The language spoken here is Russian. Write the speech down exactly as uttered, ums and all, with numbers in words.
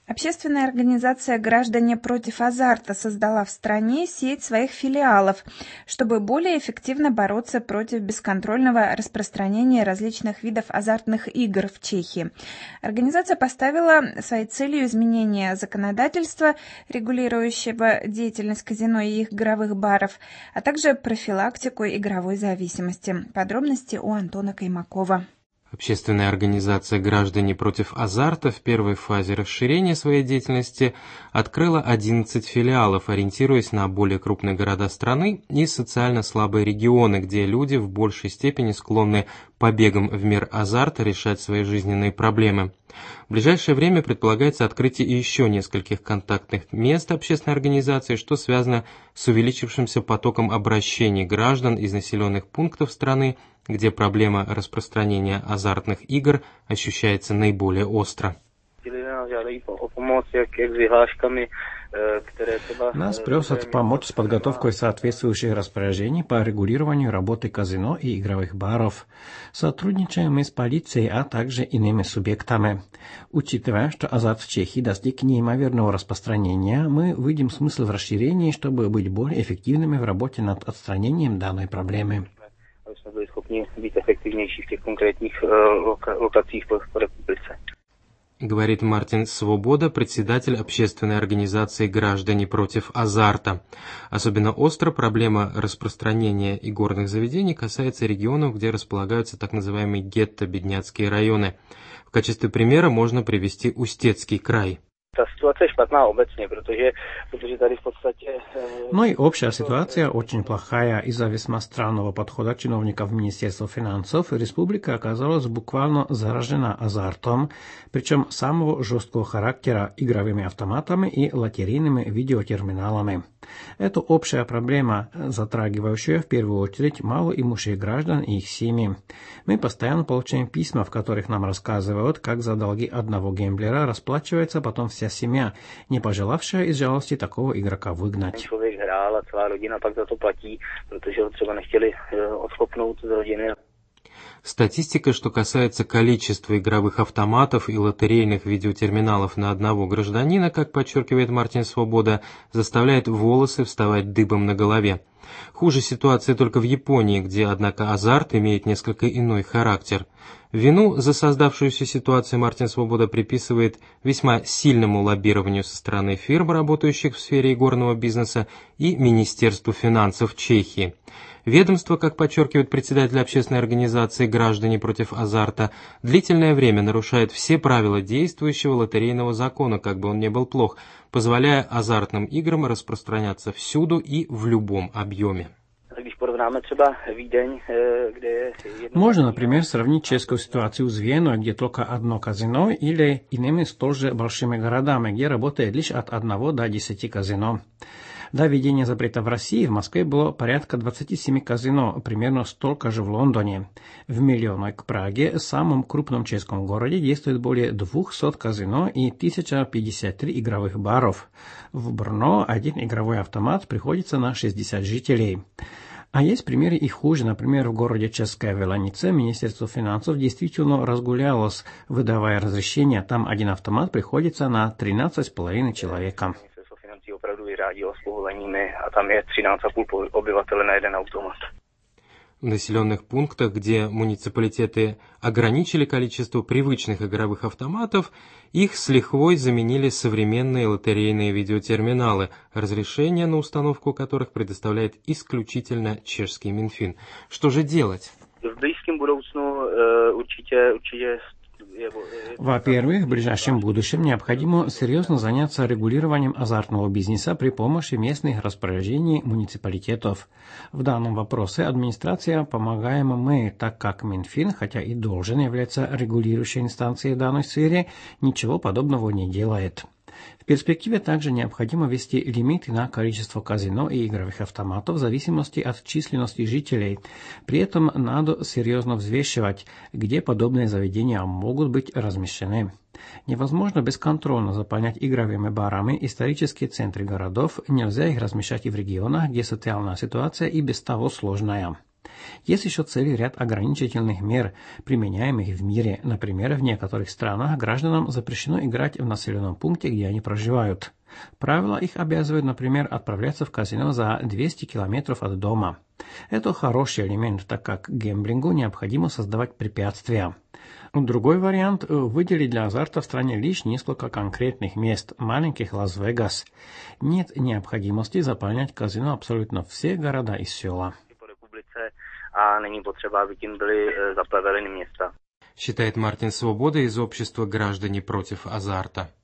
Общественная организация «Граждане против азарта» создала в стране сеть своих филиалов, чтобы более эффективно бороться против бесконтрольного распространения различных видов азартных игр в Чехии. Организация поставила своей целью изменение законодательства, регулирующего деятельность казино и их игровых баров, а также профилактику игровой зависимости. Подробности у Антона Каймакова. Общественная организация «Граждане против азарта» в первой фазе расширения своей деятельности открыла одиннадцать филиалов, ориентируясь на более крупные города страны и социально слабые регионы, где люди в большей степени склонны побегом в мир азарта решать свои жизненные проблемы. В ближайшее время предполагается открытие еще нескольких контактных мест общественной организации, что связано с увеличившимся потоком обращений граждан из населенных пунктов страны, где проблема распространения азартных игр ощущается наиболее остро. Нас просят помочь с подготовкой соответствующих распоряжений по регулированию работы казино и игровых баров. Сотрудничаем мы с полицией, а также иными субъектами. Учитывая, что азарт в Чехии достиг неимоверного распространения, мы видим смысл в расширении, чтобы быть более эффективными в работе над отстранением данной проблемы. Jsme byli schopni být efektivnější v těch konkrétních lokacích po republice. Говорит Мартин Свобода, председатель общественной организации «Граждане против азарта». Особенно остро проблема распространения игорных заведений касается регионов, где располагаются так называемые гетто-бедняцкие районы. В качестве примера можно привести Устецкий край. Ну и общая ситуация очень плохая. Из-за весьма странного подхода чиновников Министерства финансов республика оказалась буквально заражена азартом, причем самого жесткого характера игровыми автоматами и лотерейными видеотерминалами. Это общая проблема, затрагивающая в первую очередь малоимущих граждан и их семьи. Мы постоянно получаем письма, в которых нам рассказывают, как за долги одного гэмблера расплачивается потом вся семья, не пожелавшая из жалости такого игрока выгнать. Человек играл, а целая родина так за то платí, protože ho třeba nechtěli odchopnout z rodiny. Статистика, что касается количества игровых автоматов и лотерейных видеотерминалов на одного гражданина, как подчеркивает Мартин Свобода, заставляет волосы вставать дыбом на голове. Хуже ситуация только в Японии, где, однако, азарт имеет несколько иной характер. Вину за создавшуюся ситуацию Мартин Свобода приписывает весьма сильному лоббированию со стороны фирм, работающих в сфере игорного бизнеса, и Министерству финансов Чехии. Ведомство, как подчеркивает председатель общественной организации «Граждане против азарта», длительное время нарушает все правила действующего лотерейного закона, как бы он ни был плох, позволяя азартным играм распространяться всюду и в любом объеме. Можно, например, сравнить чешскую ситуацию с Веной, где только одно казино, или иными столь же большими городами, где работает лишь от одного до десяти казино. До введения запрета в России в Москве было порядка двадцати семи казино, примерно столько же в Лондоне. В миллионной к Праге, самом крупном чешском городе, действует более двухсот казино и тысяча пятьдесят три игровых баров. В Брно один игровой автомат приходится на шестьдесят жителей. А есть примеры и хуже. Например, в городе České Velenice Министерство финансов действительно разгулялось, выдавая разрешение. Там один автомат приходится на тринадцать с половиной человека. Opravdu vyřádilo s povoleními a tam je třináct a půl obyvatele na jeden automat. В населенных пунктах, где муниципалитеты ограничили количество привычных игровых автоматов, их с лихвой заменили современные лотерейные видеотерминалы, разрешение на установку которых предоставляет исключительно чешский Минфин. Что же делать? В близком будущем určitě, určitě Во-первых, в ближайшем будущем необходимо серьезно заняться регулированием азартного бизнеса при помощи местных распоряжений муниципалитетов. В данном вопросе администрация помогаем мы, так как Минфин, хотя и должен являться регулирующей инстанцией в данной сфере, ничего подобного не делает. В перспективе также необходимо ввести лимиты на количество казино и игровых автоматов в зависимости от численности жителей. При этом надо серьезно взвешивать, где подобные заведения могут быть размещены. Невозможно бесконтрольно заполнять игровыми барами исторические центры городов, нельзя их размещать и в регионах, где социальная ситуация и без того сложная. Есть еще целый ряд ограничительных мер, применяемых в мире. Например, в некоторых странах гражданам запрещено играть в населенном пункте, где они проживают. Правила их обязывают, например, отправляться в казино за двести километров от дома. Это хороший элемент, так как гэмблингу необходимо создавать препятствия. Другой вариант – выделить для азарта в стране лишь несколько конкретных мест, маленьких Лас-Вегас. Нет необходимости заполнять казино абсолютно все города и села. A není potřeba, aby tím byly zapleveleny města. Считает Мартин Свобода из общества «Граждане против азарта».